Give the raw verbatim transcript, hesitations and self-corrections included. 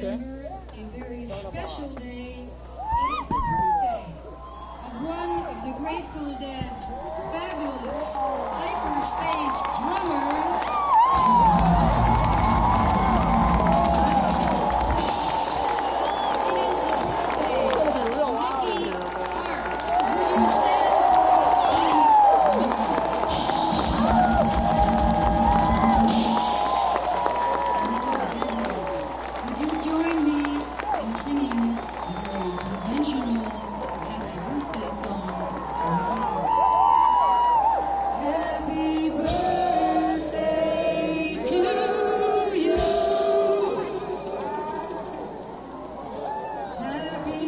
remember a very special day. It is the birthday of one of the Grateful Dead's fabulous hyperspace drummers. It is the birthday of Mickey Hart. Will you stand for us, please, Mickey? Would you join me in singing the very conventional happy birthday song to Mickey Hart? Happy birthday to you. Happy